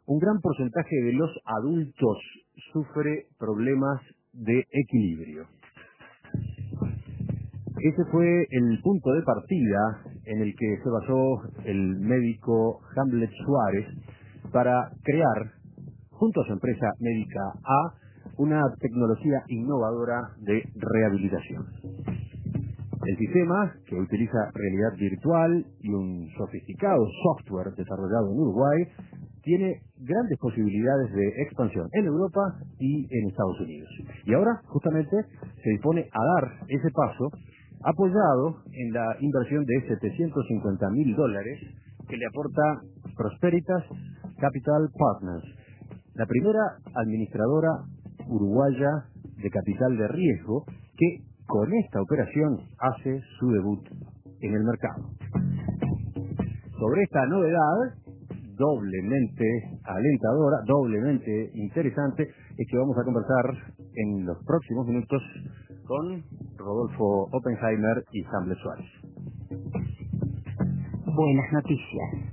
un gran porcentaje de los adultos sufre problemas de equilibrio. Ese fue el punto de partida en el que se basó el médico Hamlet Suárez para crear, junto a su empresa Médica A, una tecnología innovadora de rehabilitación. El sistema, que utiliza realidad virtual y un sofisticado software desarrollado en Uruguay, tiene grandes posibilidades de expansión en Europa y en Estados Unidos. Y ahora, justamente, se dispone a dar ese paso apoyado en la inversión de $750.000 que le aporta Prosperitas Capital Partners, la primera administradora uruguaya de capital de riesgo que con esta operación hace su debut en el mercado. Sobre esta novedad, doblemente alentadora, doblemente interesante, es que vamos a conversar en los próximos minutos con Rodolfo Oppenheimer y Hamlet Suárez. Buenas noticias.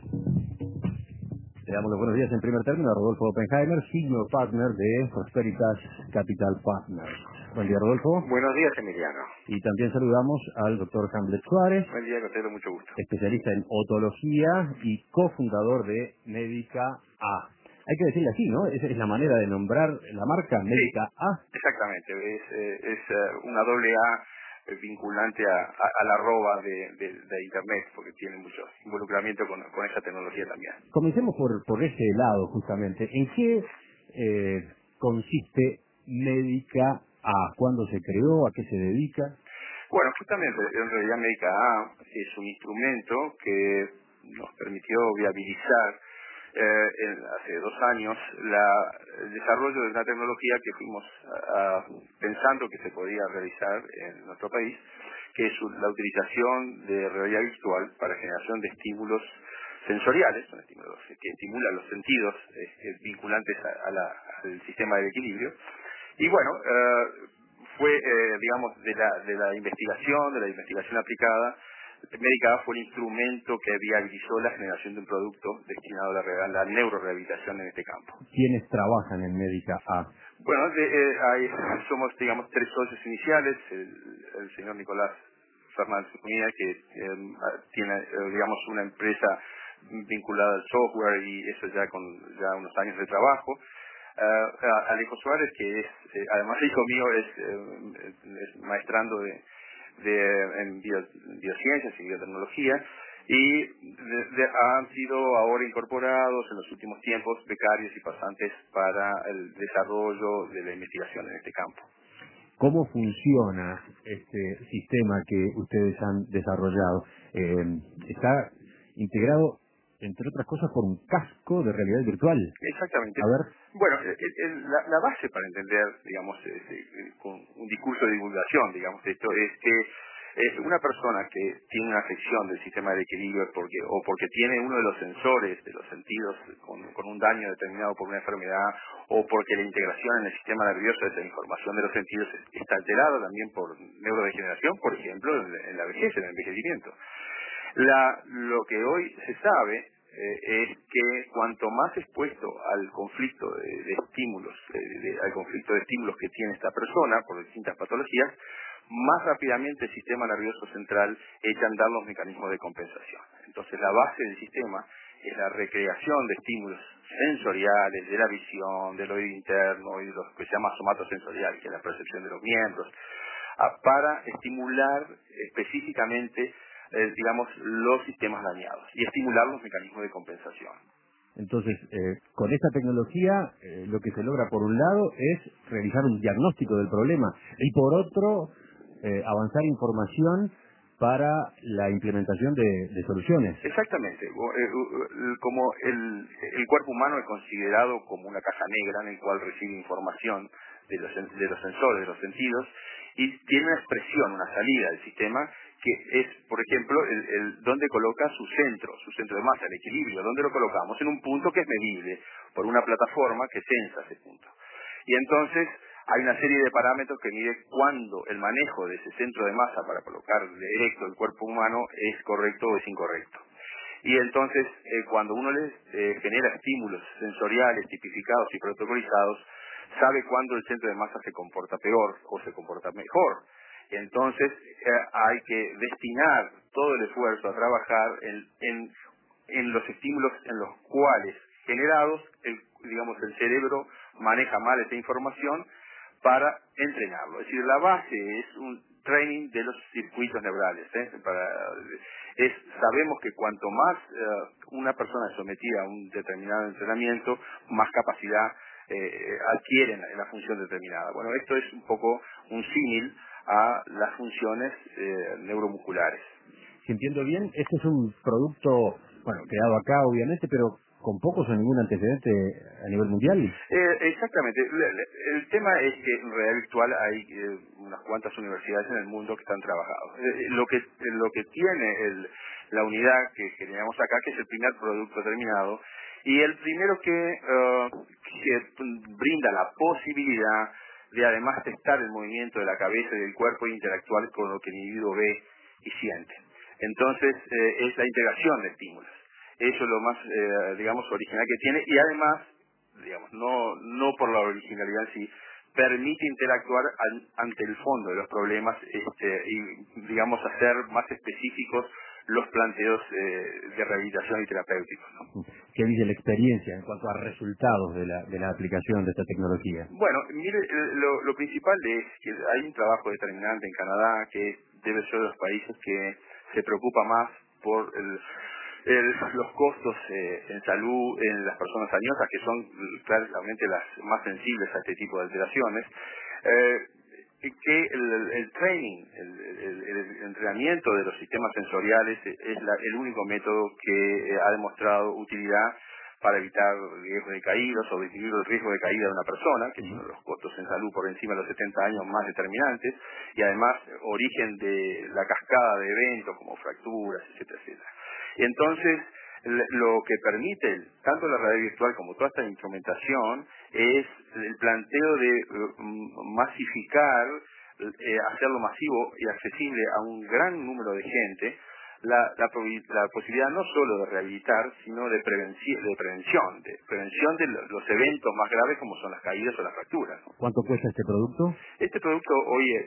Le damos los buenos días en primer término a Rodolfo Oppenheimer, Senior Partner de Prosperitas Capital Partners. Buen día, Rodolfo. Buenos días, Emiliano. Y también saludamos al doctor Hamlet Suárez. Buen día, Cotelo, mucho gusto. Especialista en otología y cofundador de Médica A. Hay que decirle así, ¿no? Esa es la manera de nombrar la marca Médica A. Exactamente, es una doble A vinculante al arroba de Internet, porque tiene mucho involucramiento con esa tecnología también. Comencemos por ese lado, justamente. ¿En qué consiste Médica A? ¿Cuándo se creó? ¿A qué se dedica? Bueno, justamente, en realidad Médica A es un instrumento que nos permitió viabilizar hace 2 años el desarrollo de una tecnología que fuimos pensando que se podía realizar en nuestro país, que es la utilización de realidad virtual para generación de estímulos sensoriales, son estímulos que estimulan los sentidos vinculantes al sistema de equilibrio. Y bueno, fue, digamos, de la investigación aplicada, Médica A fue el instrumento que viabilizó la generación de un producto destinado a la neurorehabilitación en este campo. ¿Quiénes trabajan en Médica A? Bueno, somos, digamos, 3 socios iniciales, el señor Nicolás Fernández Zúñiga, que tiene, digamos, una empresa vinculada al software y eso ya con unos años de trabajo. Alejo Suárez, que es, además hijo mío, es maestrando en biociencias y biotecnología, y han sido ahora incorporados en los últimos tiempos becarios y pasantes para el desarrollo de la investigación en este campo. ¿Cómo funciona este sistema que ustedes han desarrollado? Está integrado, entre otras cosas, por un casco de realidad virtual. Exactamente. A ver. Bueno, la base para entender, digamos, con un discurso de divulgación, digamos, esto es que una persona que tiene una afección del sistema de equilibrio porque tiene uno de los sensores de los sentidos con un daño determinado por una enfermedad, o porque la integración en el sistema nervioso de esa información de los sentidos está alterada también por neurodegeneración, por ejemplo, en la vejez, en el envejecimiento. Lo que hoy se sabe es que cuanto más expuesto al conflicto de estímulos, al conflicto de estímulos que tiene esta persona por distintas patologías, más rápidamente el sistema nervioso central echa a andar los mecanismos de compensación. Entonces la base del sistema es la recreación de estímulos sensoriales, de la visión, del oído interno y de lo que se llama somatosensorial, que es la percepción de los miembros, para estimular específicamente digamos, los sistemas dañados y estimular los mecanismos de compensación. Entonces, con esta tecnología, lo que se logra por un lado es realizar un diagnóstico del problema y por otro, avanzar información para la implementación de soluciones. Exactamente. Como el cuerpo humano es considerado como una caja negra en el cual recibe información de los sensores, de los sentidos, y tiene una expresión, una salida del sistema, que es, por ejemplo, donde coloca su centro de masa, el equilibrio. ¿Dónde lo colocamos? En un punto que es medible por una plataforma que sensa ese punto. Y entonces hay una serie de parámetros que mide cuándo el manejo de ese centro de masa para colocar directo el cuerpo humano es correcto o es incorrecto. Y entonces, cuando uno les genera estímulos sensoriales tipificados y protocolizados, sabe cuándo el centro de masa se comporta peor o se comporta mejor. Entonces, hay que destinar todo el esfuerzo a trabajar en los estímulos en los cuales generados, el cerebro maneja mal esa información para entrenarlo. Es decir, la base es un training de los circuitos neurales. Sabemos que cuanto más una persona es sometida a un determinado entrenamiento, más capacidad adquieren en la función determinada. Bueno, esto es un poco un símil a las funciones neuromusculares. Si entiendo bien, este es un producto, creado acá obviamente, pero con pocos o ningún antecedente a nivel mundial. Exactamente. El tema es que en realidad virtual hay unas cuantas universidades en el mundo que están trabajando. Lo que tiene la unidad que generamos acá, que es el primer producto terminado, y el primero que brinda la posibilidad de además testar el movimiento de la cabeza y del cuerpo e interactuar con lo que el individuo ve y siente. Entonces, es la integración de estímulos. Eso es lo más, original que tiene, y además, no por la originalidad en sí, permite interactuar ante el fondo de los problemas y, hacer más específicos los planteos de rehabilitación y terapéuticos, ¿no? ¿Qué dice la experiencia en cuanto a resultados de la aplicación de esta tecnología? Bueno, mire, lo principal es que hay un trabajo determinante en Canadá que debe ser de los países que se preocupa más por los costos en salud en las personas añosas, que son claramente las más sensibles a este tipo de alteraciones, que el training, el entrenamiento de los sistemas sensoriales es el único método que ha demostrado utilidad para evitar riesgos de caída o disminuir el riesgo de caída de una persona, que son los costos en salud por encima de los 70 años más determinantes, y además origen de la cascada de eventos como fracturas, etcétera, etcétera. Entonces, lo que permite tanto la realidad virtual como toda esta instrumentación es el planteo de masificar, hacerlo masivo y accesible a un gran número de gente, la posibilidad no solo de rehabilitar, sino de prevención de los eventos más graves como son las caídas o las fracturas, ¿no? ¿Cuánto cuesta este producto? Este producto hoy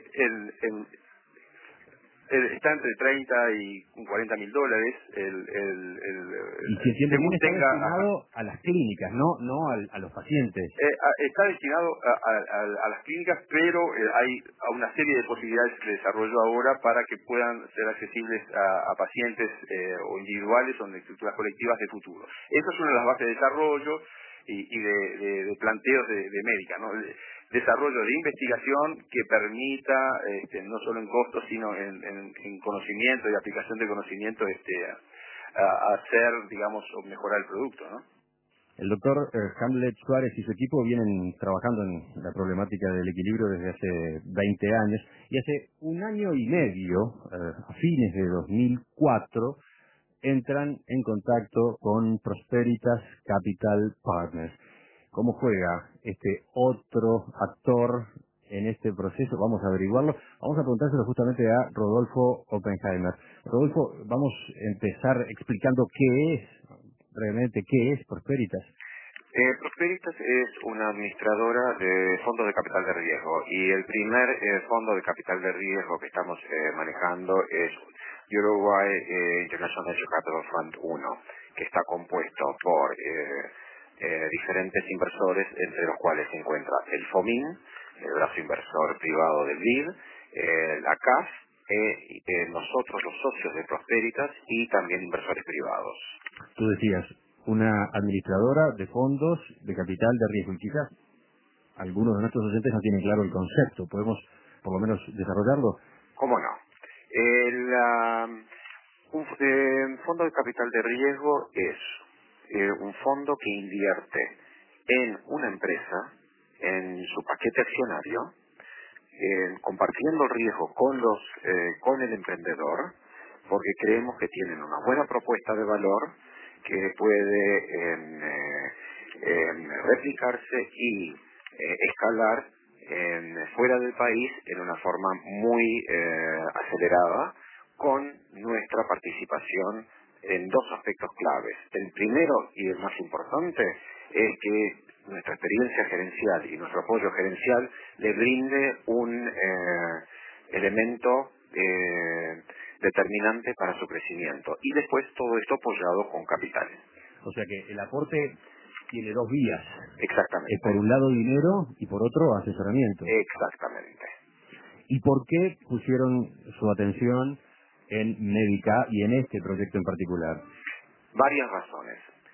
está entre 30 y 40 mil dólares. Y si entiendo bien, está destinado a las clínicas, no a los pacientes. Está destinado a las clínicas, pero hay una serie de posibilidades de desarrollo ahora para que puedan ser accesibles a pacientes o individuales o en estructuras colectivas de futuro. Esa es una de las bases de desarrollo y de planteos de médica, ¿no? Desarrollo de investigación que permita, no solo en costos, sino en conocimiento y aplicación de conocimiento, hacer, o mejorar el producto, ¿no? El doctor Hamlet Suárez y su equipo vienen trabajando en la problemática del equilibrio desde hace 20 años, y hace un año y medio, a fines de 2004, entran en contacto con Prosperitas Capital Partners. ¿Cómo juega este otro actor en este proceso? Vamos a averiguarlo. Vamos a preguntárselo justamente a Rodolfo Oppenheimer. Rodolfo, vamos a empezar explicando realmente qué es Prosperitas. Prosperitas es una administradora de fondos de capital de riesgo, y el primer fondo de capital de riesgo que estamos manejando es Uruguay International Venture Capital Fund 1, que está compuesto por diferentes inversores, entre los cuales se encuentra el FOMIN, el brazo inversor privado del BID, la CAF, nosotros los socios de Prosperitas, y también inversores privados. Tú decías, una administradora de fondos de capital de riesgo, y quizás algunos de nuestros oyentes no tienen claro el concepto. ¿Podemos por lo menos desarrollarlo? ¿Cómo no? Un fondo de capital de riesgo es un fondo que invierte en una empresa, en su paquete accionario, compartiendo el riesgo con el emprendedor, porque creemos que tienen una buena propuesta de valor que puede replicarse y escalar fuera del país en una forma muy acelerada, con nuestra participación en dos aspectos claves. El primero y el más importante es que nuestra experiencia gerencial y nuestro apoyo gerencial le brinde un elemento determinante para su crecimiento. Y después todo esto apoyado con capital. O sea que el aporte tiene dos vías. Exactamente. Es por un lado dinero y por otro asesoramiento. Exactamente. ¿Y por qué pusieron su atención en Médica y en este proyecto en particular? Varias razones.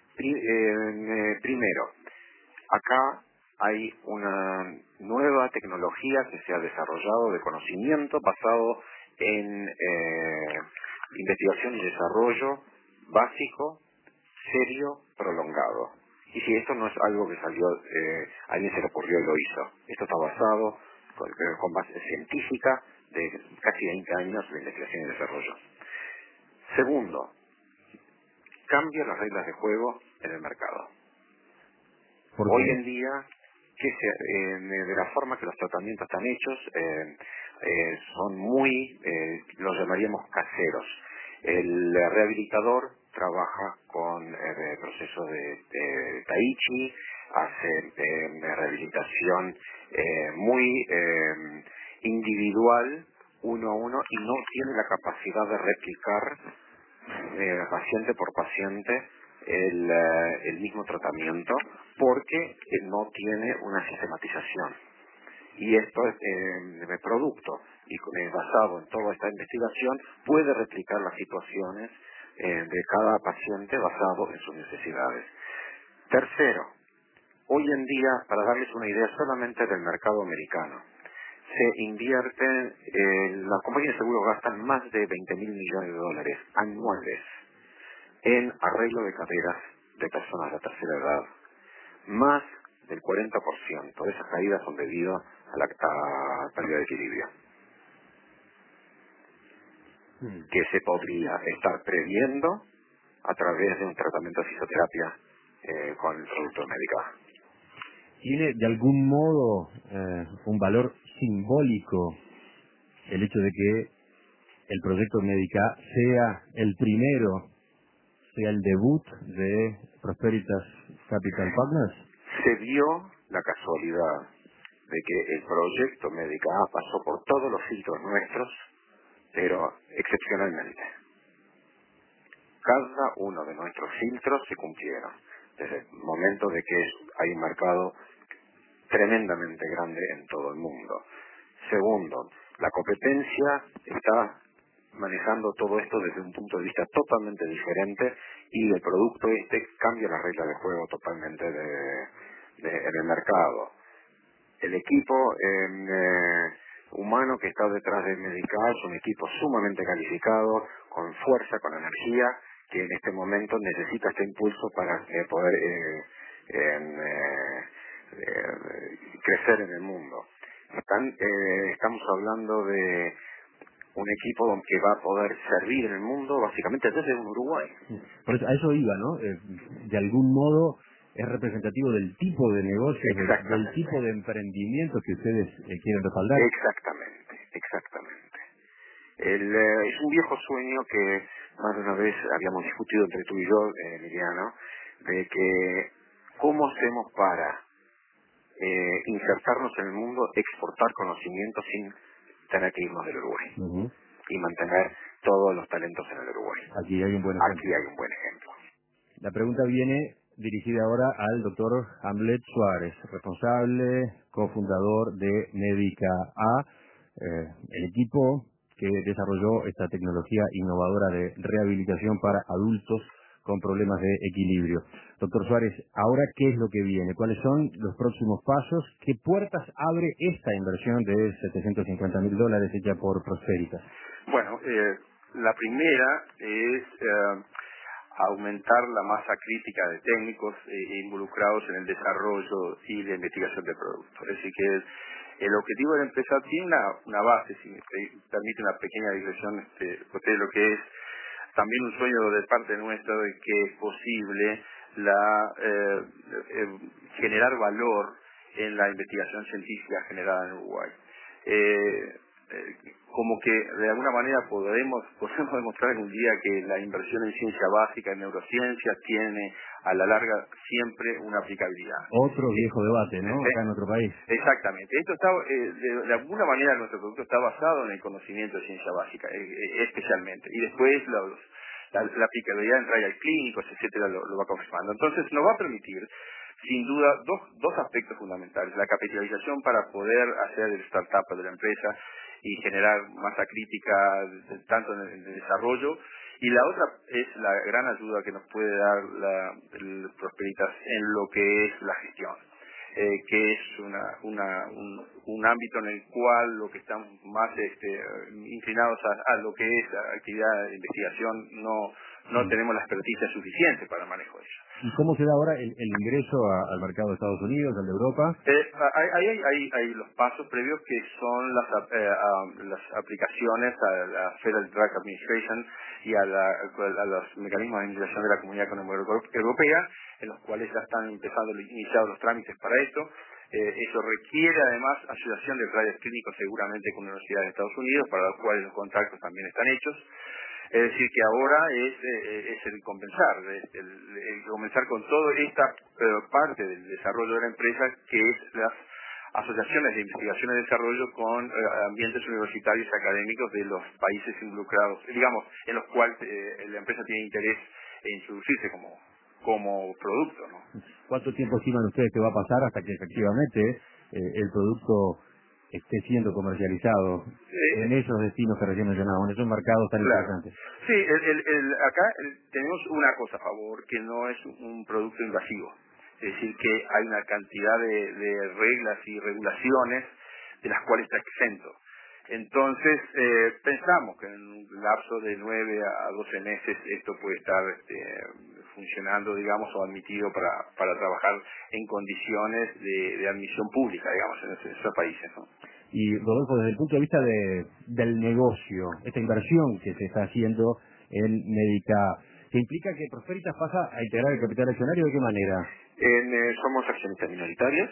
Primero, acá hay una nueva tecnología que se ha desarrollado de conocimiento basado en investigación y desarrollo básico, serio, prolongado. Y si esto no es algo que salió, a alguien se le ocurrió y lo hizo. Esto está basado con base científica de casi 20 años de investigación y desarrollo. Segundo, cambia las reglas de juego en el mercado. Hoy en día, de la forma que los tratamientos están hechos, son muy, los llamaríamos caseros. El rehabilitador trabaja con procesos de Tai Chi, hace rehabilitación muy individual, uno a uno, y no tiene la capacidad de replicar paciente por paciente el mismo tratamiento, porque no tiene una sistematización. Y esto es de producto, y basado en toda esta investigación, puede replicar las situaciones de cada paciente basado en sus necesidades. Tercero, hoy en día, para darles una idea solamente del mercado americano, se invierte, las compañías de seguros gastan más de 20.000 millones de dólares anuales en arreglo de carreras de personas de tercera edad. Más del 40% de esas caídas son debido a la pérdida de equilibrio, que se podría estar previendo a través de un tratamiento de fisioterapia con el producto médico. ¿Tiene de algún modo un valor simbólico el hecho de que el proyecto Médica sea el primero, sea el debut de Prosperitas Capital Partners? Se dio la casualidad de que el proyecto Médica pasó por todos los filtros nuestros, pero excepcionalmente. Cada uno de nuestros filtros se cumplieron. Desde el momento de que hay un mercado tremendamente grande en todo el mundo. Segundo, la competencia está manejando todo esto desde un punto de vista totalmente diferente, y el producto cambia las reglas de juego totalmente en el mercado. El equipo humano que está detrás de Medical es un equipo sumamente calificado, con fuerza, con energía, que en este momento necesita este impulso para poder crecer en el mundo. Estamos hablando de un equipo que va a poder servir en el mundo básicamente desde un Uruguay. Por eso, a eso iba, ¿no? De algún modo es representativo del tipo de negocios, del tipo de emprendimientos que ustedes quieren respaldar. Exactamente. Es un viejo sueño que más de una vez habíamos discutido entre tú y yo, Emiliano, de que cómo hacemos para insertarnos en el mundo, exportar conocimiento sin tener que irnos del Uruguay y mantener todos los talentos en el Uruguay. Aquí hay un buen ejemplo. La pregunta viene dirigida ahora al doctor Hamlet Suárez, responsable, cofundador de Médica A, el equipo que desarrolló esta tecnología innovadora de rehabilitación para adultos con problemas de equilibrio. Doctor Suárez, ahora, ¿qué es lo que viene? ¿Cuáles son los próximos pasos? ¿Qué puertas abre esta inversión de $750.000 hecha por Prosperitas? Bueno, la primera es aumentar la masa crítica de técnicos involucrados en el desarrollo y la investigación de productos. Es decir, que el objetivo de la empresa tiene una base, si me permite una pequeña digresión, porque lo que es también un sueño de parte nuestra de que es posible generar valor en la investigación científica generada en Uruguay. como que de alguna manera podemos demostrar en un día que la inversión en ciencia básica, en neurociencia, tiene a la larga siempre una aplicabilidad. Otro viejo debate, ¿no? Acá en nuestro país. Exactamente. Esto está, de alguna manera nuestro producto está basado en el conocimiento de ciencia básica, especialmente. Y después la aplicabilidad en trials clínicos, etcétera, lo va confirmando. Entonces nos va a permitir, sin duda, dos aspectos fundamentales. La capitalización para poder hacer el startup de la empresa y generar masa crítica tanto en el desarrollo, y la otra es la gran ayuda que nos puede dar el Prosperitas en lo que es la gestión, que es un ámbito en el cual lo que estamos más inclinados a lo que es la actividad de investigación no tenemos la experticia suficiente para el manejo de eso. ¿Y cómo se da ahora el ingreso al mercado de Estados Unidos, al de Europa? Hay los pasos previos que son las aplicaciones a la Federal Drug Administration y a los mecanismos de integración de la Comunidad Económica Europea, en los cuales ya están iniciados los trámites para esto. Eso requiere además asociación de trials clínicos seguramente con universidades de Estados Unidos, para los cuales los contactos también están hechos. Es decir, que ahora es el compensar, el comenzar con toda esta parte del desarrollo de la empresa, que es las asociaciones de investigación y desarrollo con ambientes universitarios y académicos de los países involucrados, digamos, en los cuales la empresa tiene interés en introducirse como producto, ¿no? ¿Cuánto tiempo estiman ustedes que va a pasar hasta que efectivamente el producto esté siendo comercializado en esos destinos que recién mencionábamos, en esos mercados tan interesantes? Sí, acá tenemos una cosa a favor, que no es un producto invasivo. Es decir, que hay una cantidad de reglas y regulaciones de las cuales está exento. Entonces, pensamos que en un lapso de 9 a 12 meses esto puede estar funcionando, digamos, o admitido para trabajar en condiciones de admisión pública, digamos, en esos países, ¿no? Y Rodolfo, desde el punto de vista del negocio, esta inversión que se está haciendo en Médica, ¿qué implica que Prosperitas pasa a integrar el capital accionario? ¿De qué manera? Somos accionistas minoritarios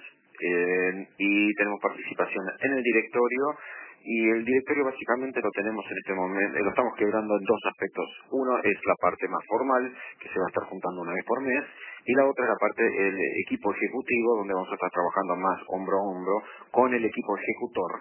y tenemos participación en el directorio, y el directorio básicamente lo tenemos en este momento, lo estamos quebrando en dos aspectos. Uno es la parte más formal, que se va a estar juntando una vez por mes, y la otra es la parte del equipo ejecutivo, donde vamos a estar trabajando más hombro a hombro con el equipo ejecutor,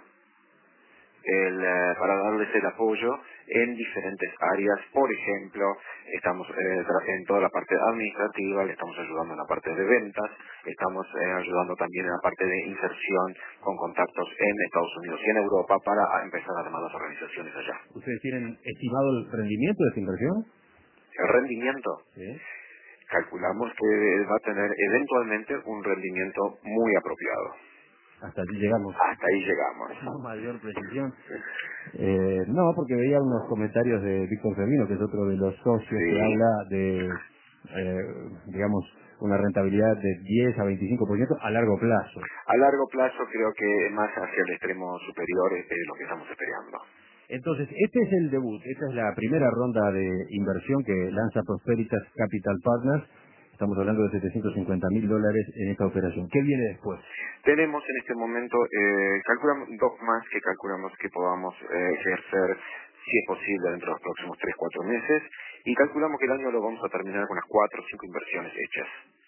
para darles el apoyo en diferentes áreas. Por ejemplo, estamos en toda la parte administrativa, le estamos ayudando en la parte de ventas, estamos ayudando también en la parte de inserción con contactos en Estados Unidos y en Europa para empezar a armar las organizaciones allá. ¿Ustedes tienen estimado el rendimiento de esta inversión? El rendimiento, ¿Sí? Calculamos que va a tener eventualmente un rendimiento muy apropiado. Hasta allí llegamos. Hasta ahí llegamos. No mayor precisión. No, porque veía unos comentarios de Víctor Fermino, que es otro de los socios, que habla de, digamos, una rentabilidad de 10 a 25% a largo plazo. A largo plazo creo que más hacia el extremo superior es lo que estamos esperando. Entonces, este es el debut, esta es la primera ronda de inversión que lanza Prosperitas Capital Partners. Estamos hablando de $750,000 en esta operación. ¿Qué viene después? Tenemos en este momento, calculamos dos más que calculamos que podamos ejercer, si es posible, dentro de los próximos 3-4 meses, y calculamos que el año lo vamos a terminar con unas 4 o 5 inversiones hechas,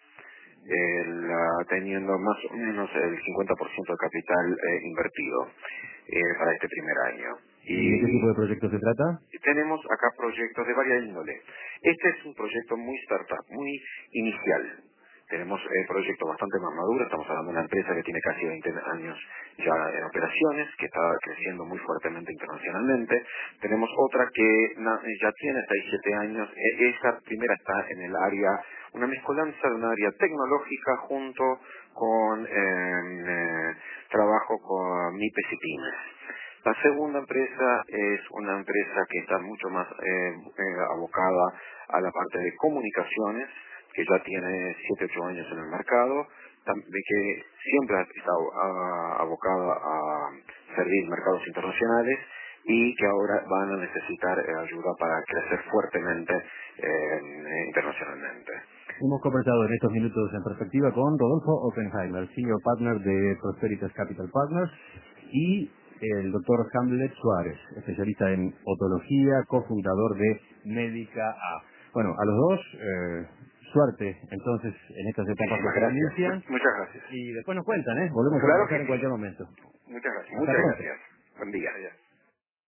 teniendo más o menos el 50% de capital invertido para este primer año. ¿Y de qué tipo de proyecto se trata? Tenemos acá proyectos de varias índole. Este es un proyecto muy startup, muy inicial. Tenemos proyectos bastante más maduros, estamos hablando de una empresa que tiene casi 20 años ya en operaciones, que está creciendo muy fuertemente internacionalmente. Tenemos otra que ya tiene 6-7 años, esa primera está en el área, una mezcolanza de un área tecnológica junto con trabajo con MIPES y pymes. La segunda empresa es una empresa que está mucho más abocada a la parte de comunicaciones, que ya tiene 7-8 años en el mercado, que siempre ha estado abocada a servir mercados internacionales y que ahora van a necesitar ayuda para crecer fuertemente internacionalmente. Hemos conversado en estos minutos en perspectiva con Rodolfo Oppenheimer, Senior Partner de Prosperitas Capital Partners, y el doctor Hamlet Suárez, especialista en otología, cofundador de Médica A. Bueno, a los dos, suerte entonces en estas etapas que se inician. Muchas gracias. Y después nos cuentan, volvemos a conversar en cualquier momento. Muchas gracias. Muchas gracias. Buen día.